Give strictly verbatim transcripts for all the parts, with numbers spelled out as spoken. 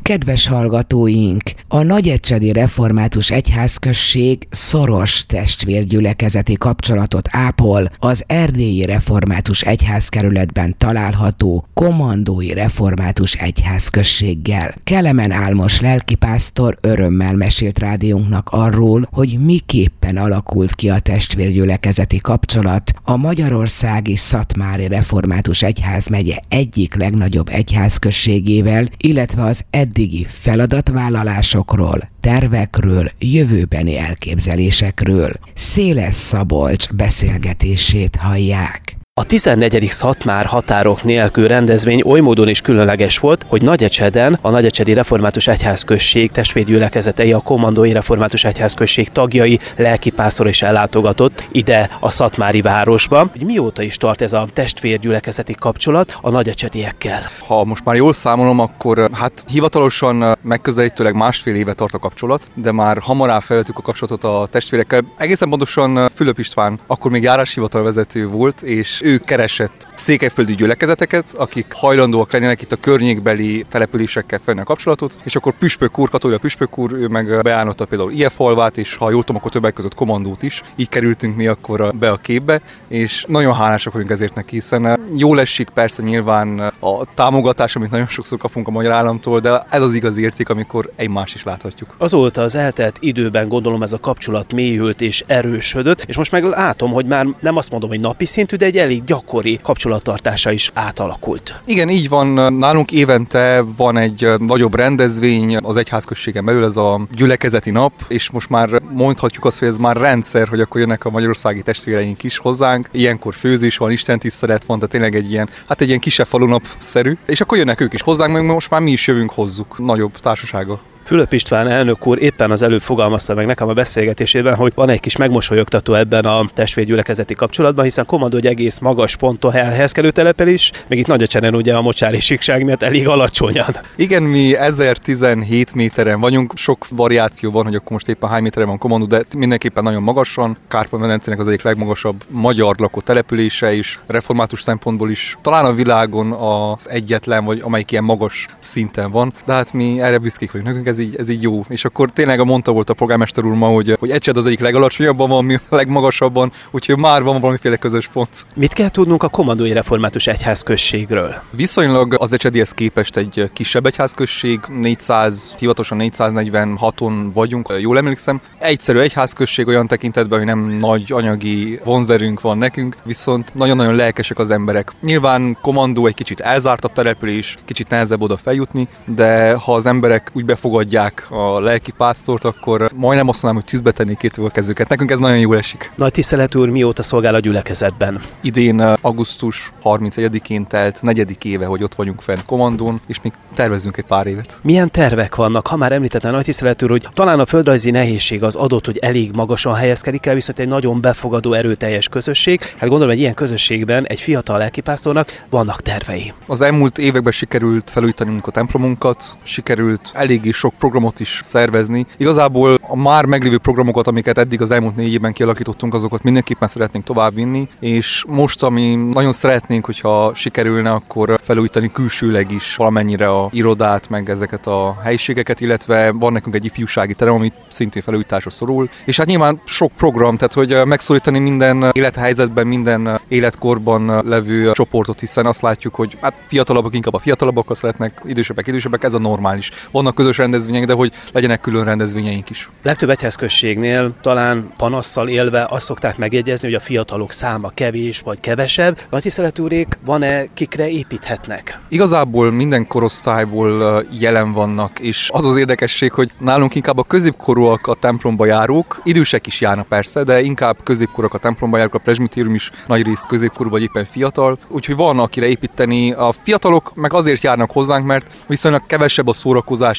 Kedves hallgatóink! A Nagyecsedi Református Egyházközség szoros testvérgyülekezeti kapcsolatot ápol az Erdélyi Református Egyházkerületben található Komandói Református Egyházközséggel. Kelemen Álmos lelkipásztor örömmel mesélt rádiónknak arról, hogy miképpen alakult ki a testvérgyülekezeti kapcsolat a magyarországi Szatmári Református Egyházmegye egyik legnagyobb egyházközségével, illetve az eddigi feladatvállalásokról, tervekről, jövőbeni elképzelésekről. Széles Szabolcs beszélgetését hallják. A tizennegyedik Szatmár határok nélkül rendezvény oly módon is különleges volt, hogy Nagyecseden a Nagyecsedi Református Egyházközség testvérgyülekezetei, a Komandói Református Egyházközség tagjai, lelkipásztor is ellátogatott ide a szatmári városba. Mióta is tart ez a testvérgyülekezeti kapcsolat a nagyecsediekkel? Ha most már jól számolom, akkor hát hivatalosan megközelítőleg másfél éve tart a kapcsolat, de már hamarabb felvettük a kapcsolatot a testvérekkel. Egészen pontosan Fülöp István akkor még járáshivatalvezető volt, és ő keresett székelyföldi gyülekezeteket, akik hajlandóak lennének itt a környékbeli településekkel felvenni a kapcsolatot, és akkor Püspök úr, Katólia Püspök úr, ő meg beállította például Ilyenfalvát, és ha jól tudom, akkor többek között Komandót is. Így kerültünk mi akkor be a képbe, és nagyon hálásak vagyunk ezért neki, hiszen jól esik persze nyilván a támogatás, amit nagyon sokszor kapunk a magyar államtól, de ez az igazi érték, amikor egymást is láthatjuk. Azóta az eltelt időben gondolom ez a kapcsolat mélyült és erősödött, és most meg látom, hogy már nem azt mondom, hogy napi szintű, de egy elég gyakori kapcsolattartása is átalakult. Igen, így van. Nálunk évente van egy nagyobb rendezvény az egyházközségen belül, ez a gyülekezeti nap, és most már mondhatjuk azt, hogy ez már rendszer, hogy akkor jönnek a magyarországi testvéreink is hozzánk. Ilyenkor főzés van, istentisztelet van, tehát tényleg egy ilyen, hát egy ilyen kisebb falunap-szerű, és akkor jönnek ők is hozzánk, meg most már mi is jövünk hozzuk nagyobb társasággal. Fülöp István elnök úr éppen az előbb fogalmazta meg nekem a beszélgetésében, hogy van egy kis megmosolyogtató ebben a testvérgyülekezeti kapcsolatban, hiszen Komandó egy egész magas ponton elhelyezkedő település, még itt Nagyecseden ugye a mocsári síkság miatt elég alacsonyan. Igen, mi ezertizenhét méteren vagyunk, sok variáció van, hogy akkor most éppen hány méteren van Komandó, de mindenképpen nagyon magasan. Kárpát-medencének az egyik legmagasabb magyar lakó települése is, református szempontból is talán a világon az egyetlen, vagy amelyik ilyen magas szinten van, de hát mi erre büszkék vagyunk. Nekünk Ez így, ez így jó. És akkor tényleg a mondta volt a polgármester úr ma, hogy, hogy Ecsed az egyik legalacsonyabban van, mi a legmagasabban, úgyhogy már van valamiféle közös pont. Mit kell tudnunk a Komandói Református Egyházközségről? Viszonylag az Ecsedihez képest egy kisebb egyházközség, négyszáz, hivatalosan négyszáznegyvenhaton vagyunk, jól emlékszem. Egyszerű egyházközség olyan tekintetben, hogy nem nagy anyagi vonzerőnk van nekünk, viszont nagyon-nagyon lelkesek az emberek. Nyilván Komandó egy kicsit elzártabb település, kicsit nehezebb oda feljutni, de ha az emberek úgy befogadják a lelkipásztort, akkor majdnem azt mondanám, hogy tűzbe tennék értve a kezüket. Nekünk ez nagyon jól esik. Nagy tisztelet úr, mióta szolgál a gyülekezetben? Idén augusztus harmincegyedikén telt negyedik éve, hogy ott vagyunk fenn Komandón, és még tervezünk egy pár évet. Milyen tervek vannak? Ha már említette Nagy tisztelet úr, hogy talán a földrajzi nehézség az adott, hogy elég magasan helyezkedik el, viszont egy nagyon befogadó, erőteljes közösség. Hát gondolom, egy ilyen közösségben egy fiatal lelkipásztornak vannak tervei. Az elmúlt években sikerült felújítanunk a templomunkat, sikerült eléggé sok programot is szervezni. Igazából a már meglévő programokat, amiket eddig az elmúlt négy évben kialakítottunk, azokat mindenképpen szeretnénk továbbvinni, és most, ami nagyon szeretnénk, hogyha sikerülne, akkor felújítani külsőleg is valamennyire a irodát, meg ezeket a helyiségeket, illetve van nekünk egy ifjúsági terem, amit szintén felújításra szorul. És hát nyilván sok program, tehát hogy megszólítani minden élethelyzetben, minden életkorban levő csoportot, hiszen azt látjuk, hogy hát fiatalabbak inkább a fiatalabbakkal szeretnek, idősebbek, idősebbek, ez a normális. Vannak közös rendezvények, de hogy legyenek külön rendezvényeink is. Legtöbb egyházközségnél talán panasszal élve azt szokták megjegyezni, hogy a fiatalok száma kevés vagy kevesebb. Nagy tisztelet úrék, van-e kikre építhetnek? Igazából minden korosztályból jelen vannak, és az az érdekesség, hogy nálunk inkább a középkorúak a templomba járók, idősek is járnak persze, de inkább középkorúak a templomba járók, a presbitérium is nagy rész középkorú vagy éppen fiatal, úgyhogy van akire építeni. A fiatalok meg azért járnak hozzánk, mert viszonylag kevesebb a szórakozási lehetőség,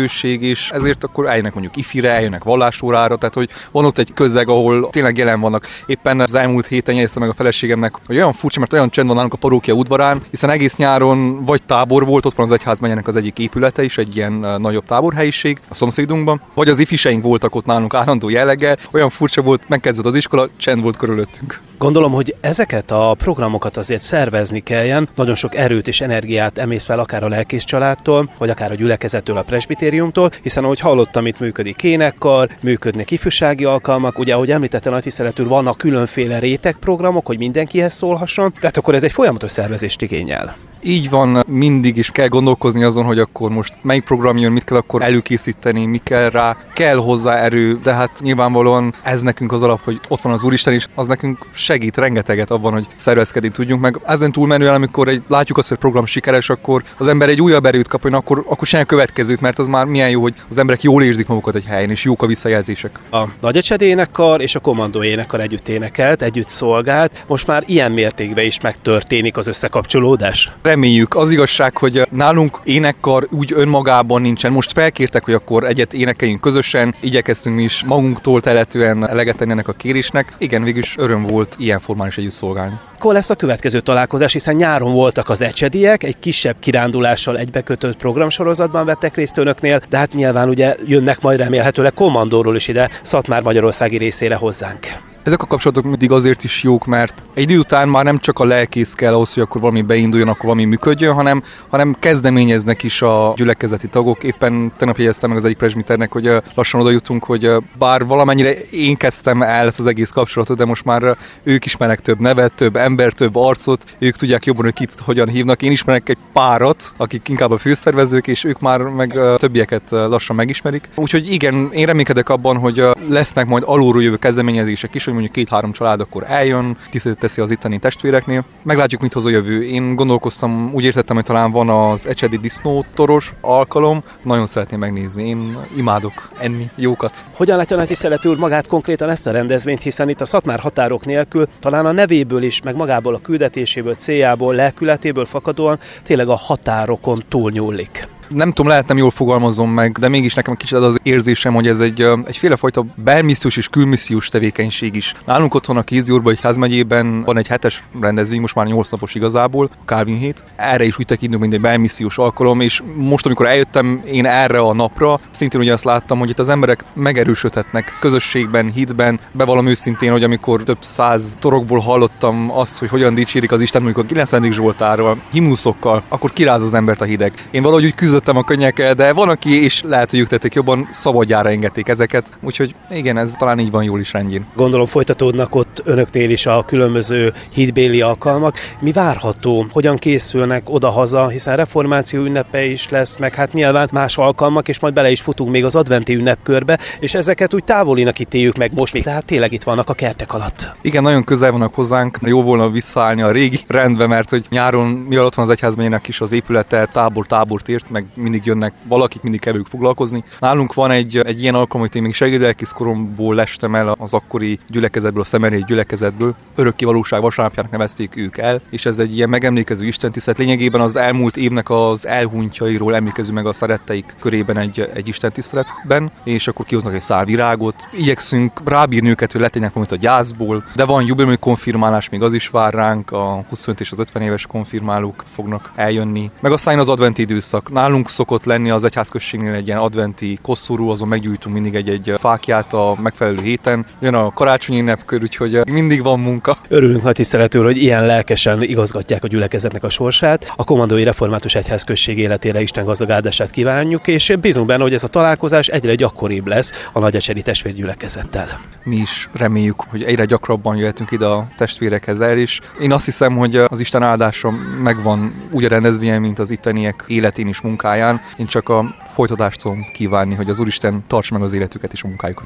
lehetőség, és ezért akkor eljönnek mondjuk ifire, eljönnek vallásórára, tehát hogy van ott egy közeg, ahol tényleg jelen vannak. Éppen az elmúlt héten jegyezte meg a feleségemnek, hogy olyan furcsa, mert olyan csend van nálunk a parókia udvarán, hiszen egész nyáron vagy tábor volt, ott van az egyházmegyének az egyik épülete is, egy ilyen nagyobb táborhelyiség a szomszédunkban, vagy az ifiseink voltak ott nálunk állandó jelleggel, olyan furcsa volt, megkezdődött az iskola, csend volt körülöttünk. Gondolom, hogy ezeket a programokat azért szervezni kelljen, nagyon sok erőt és energiát emész fel akár a lelkész családtól, vagy akár a gyülekezettől, a presbitériumtól, hiszen ahogy hallottam, itt működik énekkar, működnek ifjúsági alkalmak, ugye ahogy említette nagy tiszteletül, vannak különféle rétegprogramok, hogy mindenkihez szólhasson, tehát akkor ez egy folyamatos szervezést igényel. Így van, mindig is kell gondolkozni azon, hogy akkor most melyik program jön, mit kell akkor előkészíteni, mi kell rá, kell hozzá erő, de hát nyilvánvalóan ez nekünk az alap, hogy ott van az Úristen is, az nekünk segít rengeteget abban, hogy szervezkedni tudjunk, meg ezen túlmenően, amikor egy, látjuk azt, hogy a program sikeres, akkor az ember egy újabb erőt kap, hogy akkor, akkor csinálja a következőt, mert az már milyen jó, hogy az emberek jól érzik magukat egy helyen, és jók a visszajelzések. A Nagyecsedi énekkar és a Kommandó énekkar együtt énekelt, együtt szolgált, most már ilyen mértékben is megtörténik az összekapcsolódás. Reméljük. Az igazság, hogy nálunk énekkar úgy önmagában nincsen. Most felkértek, hogy akkor egyet énekeljünk közösen, igyekeztünk mi is magunktól teletően eleget tenni ennek a kérésnek. Igen, végülis öröm volt ilyen formán is együtt szolgálni. Akkor lesz a következő találkozás, hiszen nyáron voltak az ecsediek, egy kisebb kirándulással egybekötött programsorozatban vettek részt önöknél, de hát nyilván ugye jönnek majd remélhetőleg Kommandóról is ide, Szatmár magyarországi részére hozzánk. Ezek a kapcsolatok mindig azért is jók, mert egy idő után már nem csak a lelkész kell ahhoz, hogy akkor valami beinduljon, akkor valami működjön, hanem, hanem kezdeményeznek is a gyülekezeti tagok. Éppen tegnap jegyeztem meg az egyik presbiternek, hogy lassan oda jutunk, hogy bár valamennyire én kezdtem el ezt az egész kapcsolatot, de most már ők ismernek több nevet, több ember, több arcot, ők tudják jobban, hogy kit hogyan hívnak. Én ismerek egy párat, akik inkább a főszervezők, és ők már meg többieket lassan megismerik. Úgyhogy igen, én reménykedek abban, hogy lesznek majd alulról jövő kezdeményezések is, hogy mondjuk két-három család akkor eljön, tiszteletet teszi az itteni testvéreknél. Meglátjuk, mit hoz a jövő. Én gondolkoztam, úgy értettem, hogy talán van az ecsedi disznótoros alkalom. Nagyon szeretném megnézni. Én imádok enni jókat. Hogyan látja a tiszteletű úr magát konkrétan ezt a rendezvényt, hiszen itt a Szatmár határok nélkül talán a nevéből is, meg magából a küldetéséből, céljából, lelkületéből fakadóan tényleg a határokon túlnyúlik. Nem tudom, lehet nem jól fogalmazom meg, de mégis nekem kicsit az az érzésem, hogy ez egy egyféle fajta belmissziós és külmissziós tevékenység is. Nálunk otthon a Kézgyúrban, egy házmegyében van egy hetes rendezvény, most már nyolc napos igazából, a Calvin hét. Erre is úgy tekintünk, mint egy belmissziós alkalom, és most, amikor eljöttem én erre a napra, szintén ugye azt láttam, hogy itt az emberek megerősödhetnek közösségben, hitben. Bevallom őszintén, hogy amikor több száz torokból hallottam azt, hogy hogyan dicsérik az Isten, mondjuk a kilencvenedik Zsoltárral, himnuszokkal, akkor kiráz az embert a hideg. Én valahogy úgy küzdöttem a könnyekkel, de van, aki, és lehet, hogy ők tették jobban, szabadjára engedték ezeket. Úgyhogy igen, ez talán így van jól is rendjén. Gondolom folytatódnak ott önöknél is a különböző hitbéli alkalmak. Mi várható? Hogyan készülnek oda-haza, hiszen reformáció ünnepe is lesz, meg hát nyilván más alkalmak, és majd bele is futunk még az adventi ünnepkörbe, és ezeket úgy távolinak ítéljük meg most még, tehát tényleg itt vannak a kertek alatt. Igen, nagyon közel vannak hozzánk. Jó volna visszaállni a régi rendbe, mert hogy nyáron, mivel ott van az egyházmegyének is az épülete, tábor-tábort ért, meg mindig jönnek valakik, mindig kell velük foglalkozni. Nálunk van egy, egy ilyen alkalom, hogy én még segédelkész koromból lestem el az akkori gyülekezetből, a szemerély gyülekezetből. Örökké valóság vasárnapjának nevezték ők el, és ez egy ilyen megemlékező istentisztelet. Lényegében az elmúlt évnek az elhunytjairól emlékezünk meg a szeretteik körében egy, egy istentiszteletben, és akkor kihoznak egy szál virágot. Igyekszünk rábírni őket, hogy letegynek valamit a gyászból, de van jubileumi konfirmálás, még az is vár ránk, a huszonöt és az ötven éves konfirmálók fognak eljönni. Meg aztán az adventi időszak. Nálunk szokott lenni az egyházközségnél egy ilyen adventi kosszorú, azon meggyújtunk mindig egy-egy fákját a megfelelő héten. Jön a karácsonyi ünnepkör, úgyhogy mindig van munka. Örülünk nagy tiszteletről, hogy ilyen lelkesen igazgatják a gyülekezetnek a sorsát. A Kommandói Református Egyházközség életére Isten gazdag áldását kívánjuk, és bízunk benne, hogy ez a találkozás egyre gyakoribb lesz a nagyecsedi testvérgyülekezettel. Mi is reméljük, hogy egyre gyakrabban jöhetünk ide a testvérekhez el, és én azt hiszem, hogy az Isten áldása megvan úgy a rendezvényen, mint az itteniek életén is, munkáján. Én csak a folytatást tudom kívánni, hogy az Úristen tartsa meg az életüket és a munkájukat.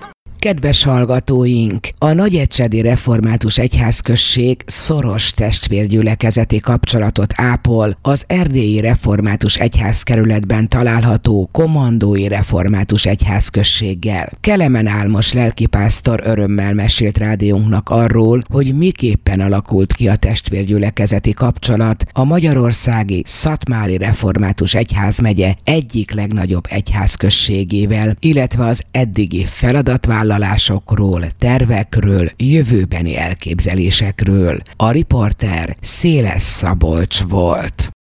Kedves hallgatóink! A Nagyecsedi Református Egyházközség szoros testvérgyülekezeti kapcsolatot ápol az Erdélyi Református Egyházkerületben található Komandói Református Egyházközséggel. Kelemen Álmos lelkipásztor örömmel mesélt rádiónknak arról, hogy miképpen alakult ki a testvérgyülekezeti kapcsolat a magyarországi Szatmári Református Egyházmegye egyik legnagyobb egyházközségével, illetve az eddigi feladatvállalásokról, tervekről, jövőbeni elképzelésekről. A riporter Széles Szabolcs volt.